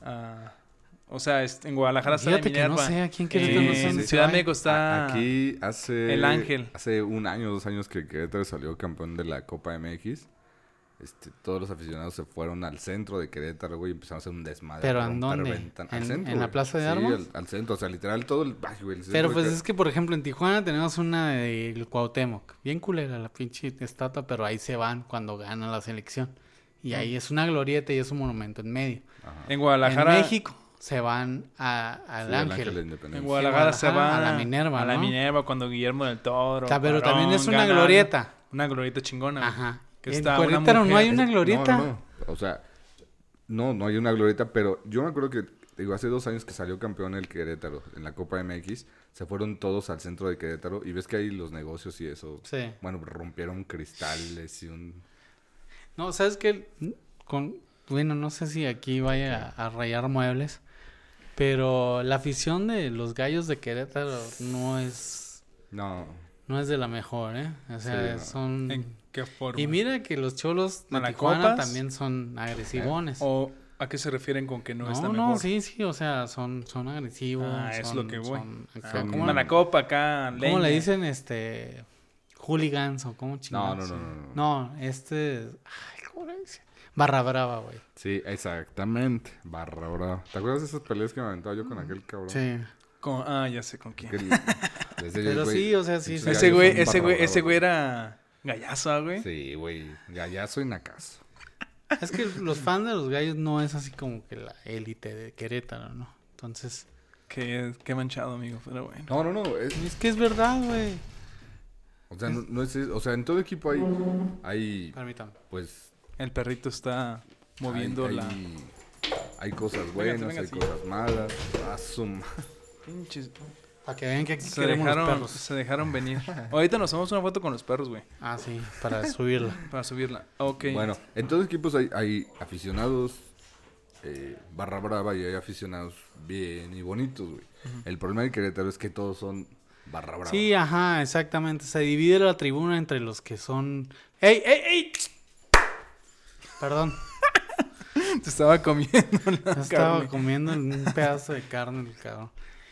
o sea, en Guadalajara está Fíjate de que no Minerva. sé, aquí en Querétaro no sé En dónde se Ciudad de va. México está... Aquí hace... El Ángel. Hace 1 año, 2 años que Querétaro salió campeón de la Copa MX. Todos los aficionados se fueron al centro de Querétaro, güey, y empezaron a hacer un desmadre. ¿Pero a en romper dónde? Al ¿En- centro, en la güey. Plaza de Sí, Armas? al centro, o sea, literal todo el... Ay, güey, el centro Pero de pues Querétaro. es que, por ejemplo, en Tijuana tenemos una del Cuauhtémoc. Bien culera la pinche estatua, pero ahí se van cuando gana la selección. Y ahí es una glorieta y es un monumento en medio. Ajá. En Guadalajara... En México se van al Sí, el Ángel. de En Independencia. Guadalajara se Guadalajara, van a la Minerva, a la ¿no? Minerva cuando Guillermo del Toro. Pero también Cuarón es una ganaron. glorieta. Una glorieta chingona. güey. Ajá. Que En está una Querétaro no mujer- hay una glorieta. No. O sea, no hay una glorieta, pero yo me acuerdo que, digo, hace 2 años que salió campeón el Querétaro en la Copa MX, se fueron todos al centro de Querétaro y ves que ahí los negocios y eso, Sí. bueno, rompieron cristales y un... No, ¿sabes qué? Bueno, no sé si aquí vaya a rayar muebles, pero la afición de los Gallos de Querétaro no es de la mejor, ¿eh? O sea, Sí, no. son... ¿En qué forma? Y mira que los Cholos de ¿Malacopas? Tijuana también son agresivones. ¿O a qué se refieren con que no, está No, mejor? sí, o sea, son agresivos. Ah, es lo que voy. acá, Son ¿cómo, Malacopa acá, cómo leña. le dicen? Hooligans o cómo No, chingados. no. No, ay, ¿cómo le dicen? Barra brava, güey. Sí, exactamente, barra brava. ¿Te acuerdas de esas peleas que me aventaba yo con aquel cabrón? Sí. Ya sé con quién. Pero sí, o sea, sí. Pinches Ese gallos güey, son barra brava, ese güey era gallazo, güey. Sí, güey, ya soy nacazo. Es que los fans de los Gallos no es así como que la élite de Querétaro, ¿no? Entonces, Qué manchado, amigo, pero bueno. No, es que es verdad, güey. o sea, no es, o sea, en todo equipo hay Permítame. pues... El perrito está moviendo la... Hay cosas buenas, Véngase, hay véngase. cosas malas. Pinches... Para que vean que aquí Se queremos los perros. dejaron venir. Ahorita nos tomamos una foto con los perros, güey. Ah, sí, para subirla. Para subirla. Ok. Bueno, en todos equipos hay aficionados barra brava y hay aficionados bien y bonitos, güey. El problema del Querétaro es que todos son barra brava. Sí, ajá, exactamente. Se divide la tribuna entre los que son... ¡Ey, ey, ey! Perdón, Te estaba comiendo la estaba carne. comiendo un pedazo de carne el cabrón.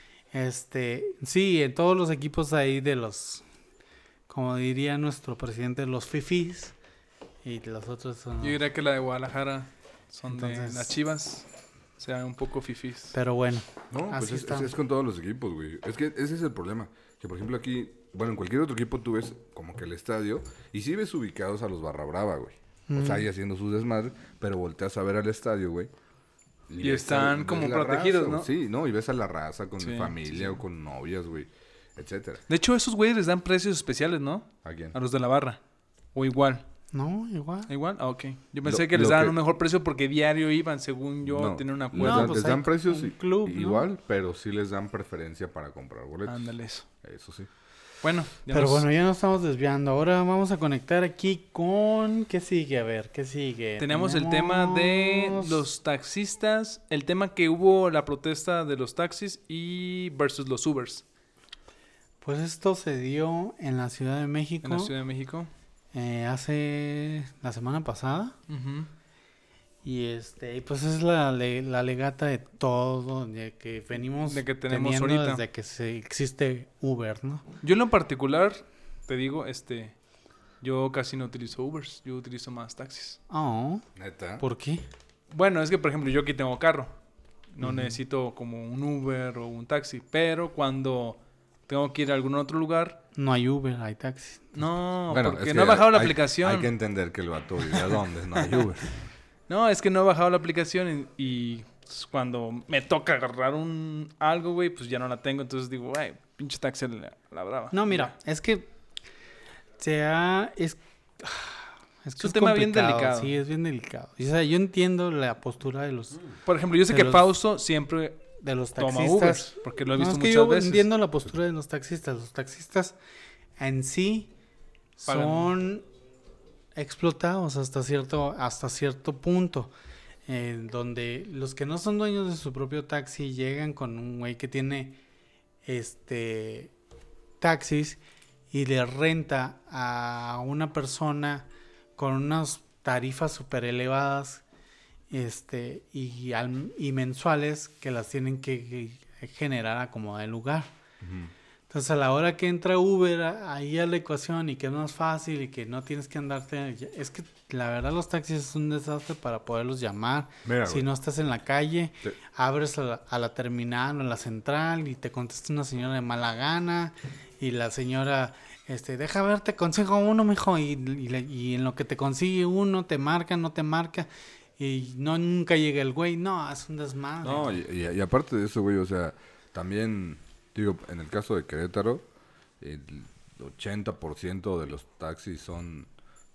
Sí, en todos los equipos hay de los, como diría nuestro presidente, los fifís. Y los otros son... Yo diría que la de Guadalajara son de Entonces- las Chivas. O sea, un poco fifís. Pero bueno, No, pues así es está. con todos los equipos, güey. Es que ese es el problema. Que, por ejemplo, aquí, bueno, en cualquier otro equipo tú ves como que el estadio y sí ves ubicados a los barra brava, güey. O sea, ahí haciendo sus desmadres, pero volteas a ver al estadio, güey. Y ves están ves como la protegidos, raza, ¿no? güey. Sí, no, y ves a la raza con Sí, familia o con novias, güey, etcétera. De hecho, esos güeyes les dan precios especiales, ¿no? ¿A quién? A los de la barra. O igual. No, igual. ¿Igual? Ah, ok. Yo pensé Lo- que les lo daban que- un mejor precio porque diario iban, según yo, No, tener una les No, cuota. dan, pues les dan hay precios un club, ¿no? igual, pero sí les dan preferencia para comprar boletos. Ándale eso. Eso sí. Bueno, ya Pero nos- bueno, ya nos estamos desviando. Ahora vamos a conectar aquí con... ¿Qué sigue? A ver, ¿qué sigue? tenemos el tema de Tenemos- los taxistas, el tema que hubo la protesta de los taxis y versus los Ubers Pues esto se dio en la Ciudad de México en la Ciudad de México. hace la semana pasada. Ujú. Y pues es la legata de todo, de que venimos De que tenemos teniendo ahorita. desde que existe Uber, ¿no? Yo en lo particular, te digo, yo casi no utilizo Ubers, yo utilizo más taxis. Oh, ¿Neta? ¿por qué? Bueno, es que por ejemplo yo aquí tengo carro, no necesito como un Uber o un taxi, pero cuando tengo que ir a algún otro lugar, No hay Uber, hay taxi. no, Bueno, porque es no he que bajado la hay- aplicación. Hay que entender que el vato vive a dónde, no hay Uber. No, es que no he bajado la aplicación y pues, cuando me toca agarrar algo, güey, pues ya no la tengo. Entonces digo, güey, pinche taxi a la brava. No, mira, es que es Es que un tema bien complicado, delicado. Sí, es bien delicado. Y, o sea, yo entiendo la postura de los Por ejemplo, yo sé de que los- Fausto siempre taxistas. toma Ubers, porque lo he No, visto es que muchas yo veces. entiendo la postura de los taxistas. Los taxistas en sí Pagan. son explotados hasta cierto punto. Donde los que no son dueños de su propio taxi llegan con un güey que tiene taxis y le renta a una persona con unas tarifas súper elevadas y mensuales que las tienen que generar a como de lugar. Entonces a la hora que entra Uber ahí a la ecuación y que es más fácil y que no tienes que andarte... Es que la verdad los taxis es un desastre para poderlos llamar. Mira, Si güey. no estás en la calle, Te- abres a la terminal o a la central y te contesta una señora de mala gana y la señora... deja ver, te consigo uno, mijo, y en lo que te consigue uno, te marca, no te marca. Y nunca llega el güey. No, es un desmadre. No, y aparte de eso, güey, o sea, también, digo, en el caso de Querétaro, el 80% de los taxis son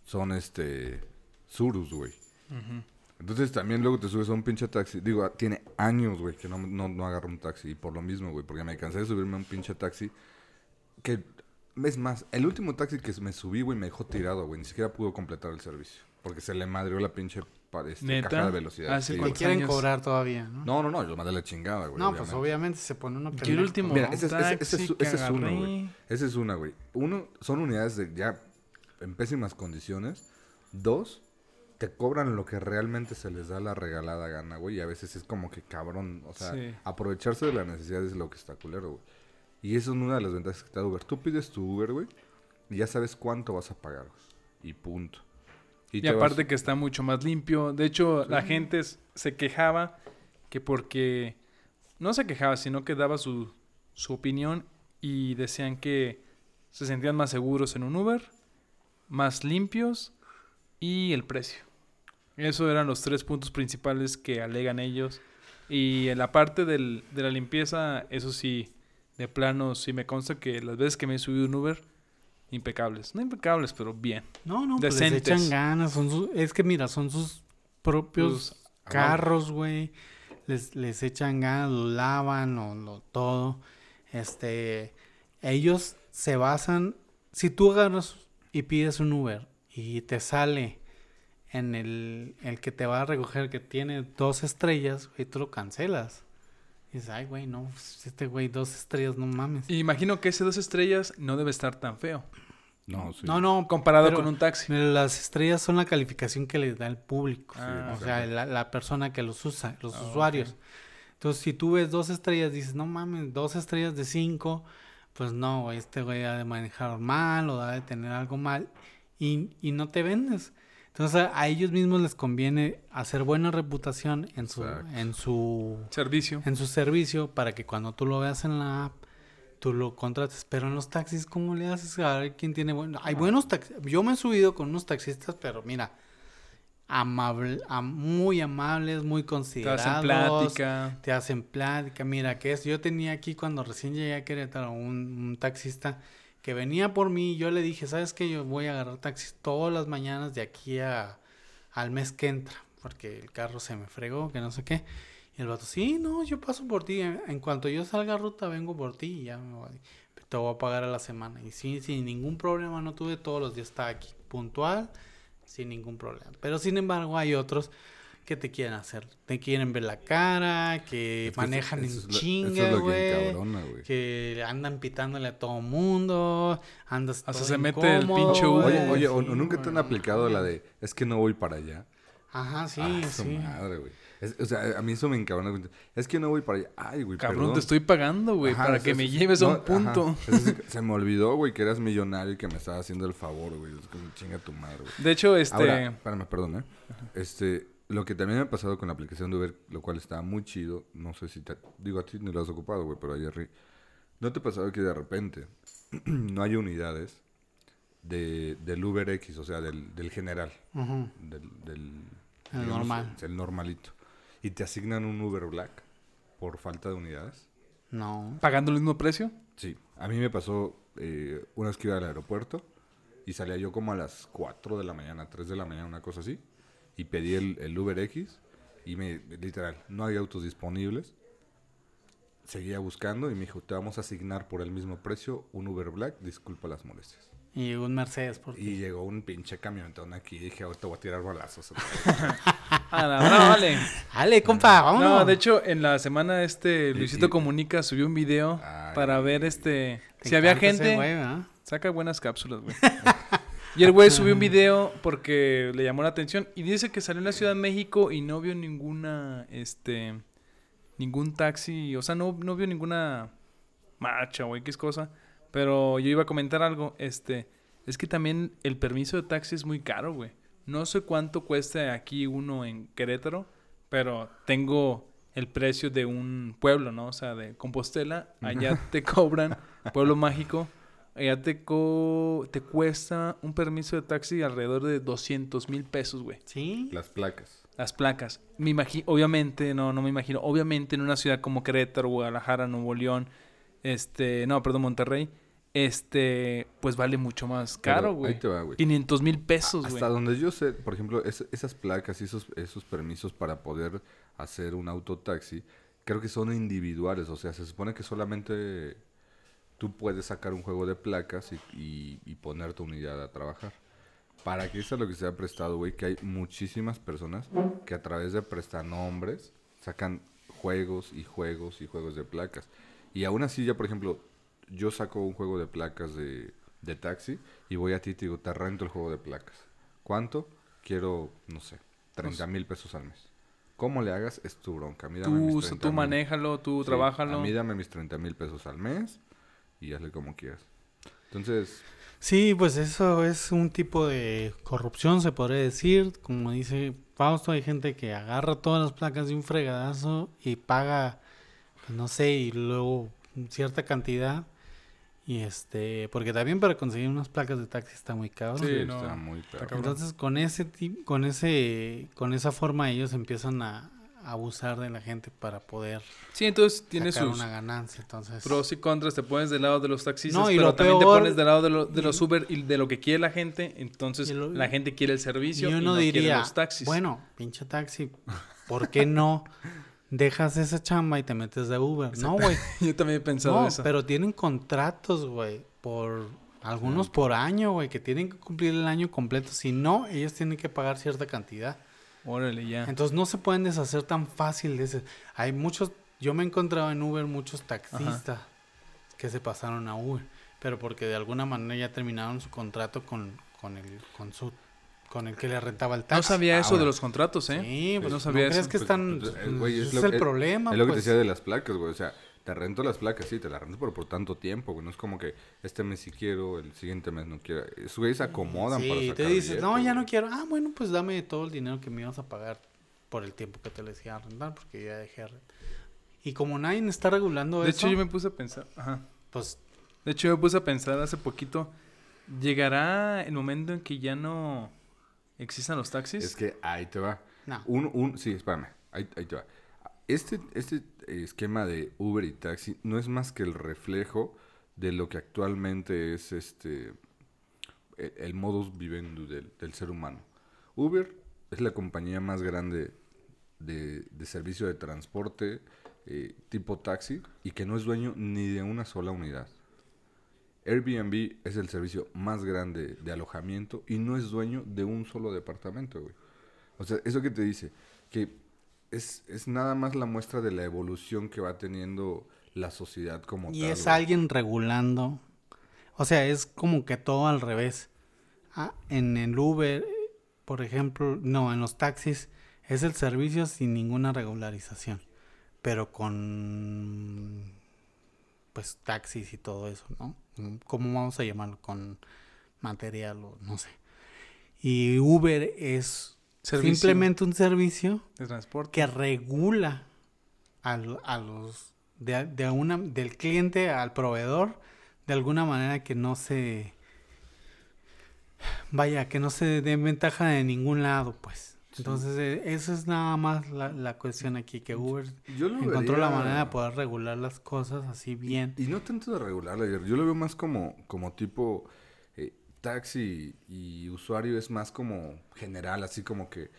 Surus, güey. Entonces también luego te subes a un pinche taxi. Digo, tiene años, güey, que no agarro un taxi. Y por lo mismo, güey, porque me cansé de subirme a un pinche taxi. Que, es más, el último taxi que me subí, güey, me dejó tirado, güey. Ni siquiera pudo completar el servicio. Porque se le madrió la pinche ¿Neta? caja de velocidad. ¿Hace Sí, Te cuántos güey. quieren años? cobrar todavía, ¿no? No, yo mandé la chingada, güey. No, pues obviamente se pone uno Yo el pendejo. último Mira, ese taxi que es uno, agarré. güey. Esa es una, güey. Uno, son unidades de ya en pésimas condiciones. Dos, te cobran lo que realmente se les da la regalada gana, güey. Y a veces es como que cabrón. O sea, Sí. aprovecharse de la necesidad es lo que está culero, güey. Y eso es una de las ventajas que te da Uber. Tú pides tu Uber, güey, y ya sabes cuánto vas a pagar, güey. Y punto. Y te aparte vas- que está mucho más limpio. De hecho, la gente se quejaba que porque... No se quejaba, sino que daba su opinión y decían que se sentían más seguros en un Uber, más limpios y el precio. Esos eran los 3 puntos principales que alegan ellos. Y en la parte de la limpieza, eso sí, de plano, sí me consta que las veces que me he subido un Uber, impecables. No impecables, pero bien. No, pues les Decentes. echan ganas. Es que mira, son sus propios carros, güey. Les echan ganas, lo lavan, todo. Ellos se basan... Si tú agarras y pides un Uber y te sale en el que te va a recoger que tiene 2 estrellas, güey, tú lo cancelas. Y dices, ay, güey, no, pues, este güey 2 estrellas, no mames. Y imagino que ese 2 estrellas no debe estar tan feo. No, sí. No, Comparado pero- con un taxi. pero las estrellas son la calificación que les da el público. Ah, o sea, la persona que los usa, los Ah, usuarios. ok. Entonces, si tú ves 2 estrellas, dices, no mames, 2 estrellas de 5, pues no, güey, este güey ha de manejar mal o ha de tener algo mal y no te vendes. Entonces, a ellos mismos les conviene hacer buena reputación en su, Exacto. Servicio. en su servicio para que cuando tú lo veas en la app, tú lo contrates. Pero en los taxis, ¿cómo le haces? A ver quién tiene bueno. Hay buenos taxis. Yo me he subido con unos taxistas, pero mira, muy amables, muy Te considerados. hacen plática. Te hacen plática. Mira, yo tenía aquí cuando recién llegué a Querétaro un taxista que venía por mí. Yo le dije, ¿sabes qué? Yo voy a agarrar taxis todas las mañanas de aquí al mes que entra, porque el carro se me fregó, que no sé qué. Y el vato, sí, no, yo paso por ti. En cuanto yo salga a ruta, vengo por ti y ya me voy. Te voy a pagar a la semana. Y sí, sin ningún problema, no tuve todos los días, estaba aquí puntual, sin ningún problema. Pero sin embargo, hay otros que te quieren ver la cara, que Es que manejan eso en es lo- chinga, eso es lo que güey. encabrona, güey. Que andan pitándole a todo mundo, andas Hasta todo se mete el incómodo, pinche güey. humo. Oye, Sí, o nunca te han güey, aplicado no la mames. de, es que no voy para allá. Ajá, sí, Su sí. madre, güey. O sea, a mí eso me encabrona, güey. Es que no voy para allá. Ay, güey, Cabrón, perdón. te estoy pagando, güey, Ajá, para eso- que me eso- lleves a no, un punto. ajá. Se me olvidó, güey, que eras millonario y que me estabas haciendo el favor, güey. Es como chinga tu madre, güey. De hecho, Ahora, espérame, perdón, lo que también me ha pasado con la aplicación de Uber, lo cual está muy chido, no sé si digo a ti ni lo has ocupado, güey, pero a Jerry, ¿no te ha pasado que de repente no hay unidades del Uber X, o sea, del general, Ujú. del El normal. el normalito, y te asignan un Uber Black por falta de unidades? No. pagando el mismo precio. Sí, a mí me pasó una vez que iba al aeropuerto y salía yo como a las 4 de la mañana, 3 de la mañana, una cosa así, y pedí el Uber X y literal, no había autos disponibles. Seguía buscando y me dijo, te vamos a asignar por el mismo precio un Uber Black, disculpa las molestias. Y un Mercedes por Y ti. llegó un pinche camionetón aquí y dije, ahorita voy a tirar balazos. Ah, no, vale. Dale, compa, vámonos. No, de hecho, en la semana Luisito y- Comunica subió un video Ay, para ver Te si había encanta ese gente. güey, ¿verdad? Saca buenas cápsulas, güey. Y el güey subió un video porque le llamó la atención y dice que salió en la Ciudad de México y no vio ningún taxi, o sea, no vio ninguna marcha o X cosa, pero yo iba a comentar algo, es que también el permiso de taxi es muy caro, güey. No sé cuánto cuesta aquí uno en Querétaro, pero tengo el precio de un pueblo, ¿no? O sea, de Compostela, allá te cobran, pueblo mágico, allá te cuesta un permiso de taxi alrededor de 200,000 pesos, güey. Sí. Las placas. las placas. Obviamente, no me imagino. Obviamente en una ciudad como Querétaro, Guadalajara, Nuevo León, Monterrey, pues vale mucho más caro, Pero güey. ahí te va, güey. 500,000 pesos, güey. Hasta donde yo sé, por ejemplo, esas placas y esos permisos para poder hacer un autotaxi, creo que son individuales. O sea, se supone que solamente tú puedes sacar un juego de placas y poner tu unidad a trabajar. Para que eso es lo que se ha prestado, güey, que hay muchísimas personas que a través de prestanombres sacan juegos y juegos y juegos de placas. Y aún así ya, por ejemplo, yo saco un juego de placas de taxi y voy a ti y te digo, te rento el juego de placas. ¿Cuánto? Quiero, no sé, 30,000 pesos al mes. ¿Cómo le hagas? Es tu bronca. A mí dame mis 30,000. Tú manéjalo, tú Sí, trabájalo. A mí dame mis 30,000 pesos al mes y hazle como quieras. Entonces, Sí, pues eso es un tipo de corrupción, se podría decir. Como dice Fausto, hay gente que agarra todas las placas de un fregadazo y paga, pues, no sé, y luego cierta cantidad. Y porque también para conseguir unas placas de taxi está muy caro. Sí, sí, no, está muy perro. cabrón. Entonces con esa forma ellos empiezan a abusar de la gente para poder Sí, entonces tiene sacar sus una ganancia. Entonces, pros y contras. Te pones del lado de los taxistas, No, y pero lo también peor- te pones del lado de los Uber y de lo que quiere la gente. Entonces, Y lo- la gente quiere el y servicio y uno no quiere diría, los taxis. bueno, pinche taxi, ¿por qué no dejas esa chamba y te metes de Uber? No, güey. Yo también he pensado No, eso. pero tienen contratos, güey, por algunos por año, güey, que tienen que cumplir el año completo. Si no, ellos tienen que pagar cierta cantidad. Órale, ya. Entonces no se pueden deshacer tan fácil de ese. Hay muchos, yo me he encontrado en Uber muchos taxistas que se pasaron a Uber, pero porque de alguna manera ya terminaron su contrato con el que le rentaba el taxi. No sabía eso Ahora. de los contratos, ¿eh? Sí, pues no sabía ¿no crees eso. que están? Güey, Ese es el problema, Es lo que te pues. decía de las placas, güey. O sea, te rento las placas, sí, te las rento, pero por tanto tiempo, güey. No es como que este mes sí quiero, el siguiente mes no quiero. Esos güeyes se acomodan para Sí, sacar te dices, billetes, no, ya güey. no quiero. Ah, bueno, pues dame todo el dinero que me ibas a pagar por el tiempo que te les iba a rentar, porque ya dejé de rentar. Y como nadie está regulando De eso, hecho, yo me puse a pensar. Ajá. pues De hecho, yo me puse a pensar hace poquito. ¿Llegará el momento en que ya no existan los taxis? Es que ahí te va. no. Sí, espérame. Ahí te va. Este esquema de Uber y taxi no es más que el reflejo de lo que actualmente es el modus vivendi del ser humano. Uber es la compañía más grande de servicio de transporte tipo taxi y que no es dueño ni de una sola unidad. Airbnb es el servicio más grande de alojamiento y no es dueño de un solo departamento, güey. O sea, eso que te dice, que es nada más la muestra de la evolución que va teniendo la sociedad como Y tal. es güey. alguien regulando. O sea, es como que todo al revés. En el Uber, por ejemplo, no, en los taxis es el servicio sin ninguna regularización, pero con pues taxis y todo eso, ¿no? ¿Cómo vamos a llamarlo? Con material o no sé. Y Uber es Servicio simplemente un servicio de transporte. que regula a los del cliente al proveedor de alguna manera que no se que no se dé ventaja de ningún lado, pues. Entonces, eso es nada más la cuestión aquí, que Uber Yo lo encontró la vería- manera de poder regular las cosas así bien. Y no tanto de regularla, yo lo veo más como tipo taxi y usuario es más como general, así como que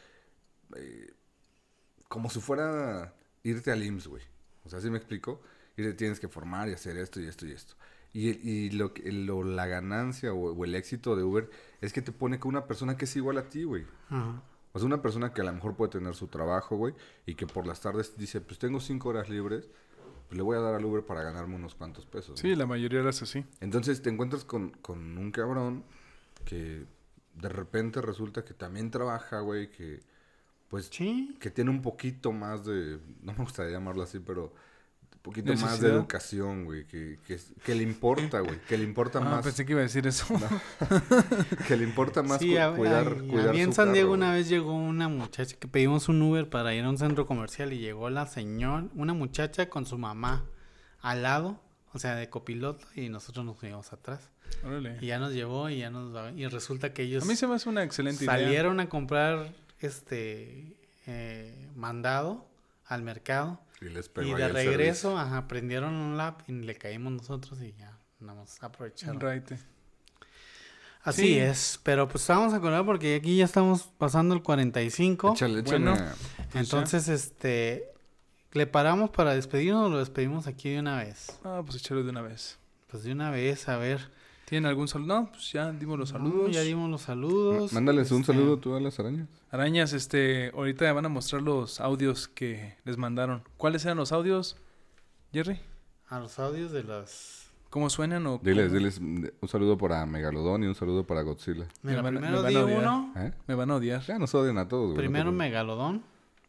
como si fuera irte al IMSS, güey. O sea, ¿sí me explico? Y te tienes que formar y hacer esto y esto y esto. Y la ganancia o el éxito de Uber es que te pone con una persona que es igual a ti, güey. Ajá. O sea, una persona que a lo mejor puede tener su trabajo, güey, y que por las tardes dice, pues tengo 5 horas libres, pues le voy a dar al Uber para ganarme unos cuantos pesos. Sí, ¿no? la mayoría las así. Entonces te encuentras con un cabrón que de repente resulta que también trabaja, güey, que pues Sí. que tiene un poquito más de, no me gustaría llamarlo así, pero un poquito más de ¿Necesidad? educación, güey, que le importa, güey, que le importa más, Pensé que iba a decir eso. que le importa más Sí, cuidar a mí en su San Diego carro, una güey. vez llegó una muchacha que pedimos un Uber para ir a un centro comercial y llegó una muchacha con su mamá al lado, o sea, de copiloto, y nosotros nos fuimos atrás. Órale. Y ya nos llevó y resulta que ellos A mí se me hace una excelente idea. salieron a comprar mandado al mercado. Y les pegó Y ahí de el regreso, prendieron un lap y le caímos nosotros y ya, nada aprovecharon. Raite. Así Sí. es, pero pues vamos a acordar porque aquí ya estamos pasando el 45. Échale, Bueno. Entonces, ¿le paramos para despedirnos o lo despedimos aquí de una vez? Ah, pues échalo de una vez. Pues de una vez, a ver. ¿Tienen algún saludo? No, pues ya dimos los saludos. No, ya dimos los saludos. Mándales un saludo tú a las arañas. Arañas, ahorita van a mostrar los audios que les mandaron. ¿Cuáles eran los audios, Jerry? A los audios de las... ¿Cómo suenan o Diles un saludo para Megalodón y un saludo para Godzilla. Mira, me primero van a di odiar. uno. ¿Eh? Me van a odiar. Ya nos odian a todos, güey. Primero no te Megalodón.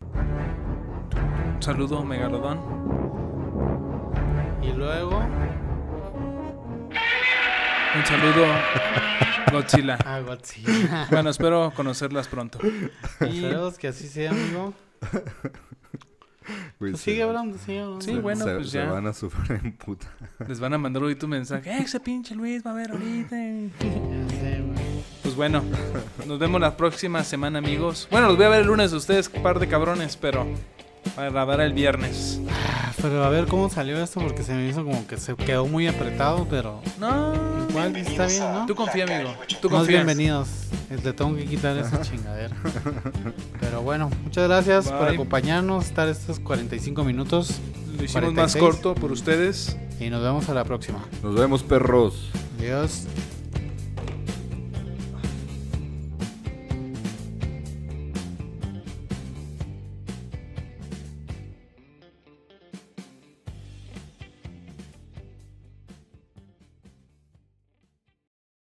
Un saludo, Megalodón. Y luego Un saludo, Godzilla. a Godzilla. Bueno, espero conocerlas pronto. Y Esperemos que así sea, amigo. preocupes. Güey, Pues se- sigue hablando, sigue hablando. Sí, bueno, se, pues se ya. van a sufrir en puta. les van a mandar ahorita un mensaje. Ese pinche Luis va a ver ahorita. Ya sé, güey. Pues bueno, nos vemos la próxima semana, amigos. Bueno, los voy a ver el lunes ustedes, par de cabrones, pero para grabar el viernes. Pero a ver cómo salió esto porque se me hizo como que se quedó muy apretado, pero No, igual está bien, ¿no? tú confía, amigo. Tú Más confías. bienvenidos. Le tengo que quitar esa chingadera. Pero bueno, muchas gracias por Bye. acompañarnos, estar estos 45 minutos Lo hicimos más 46. corto por ustedes. y nos vemos a la próxima. Nos vemos, perros. Adiós.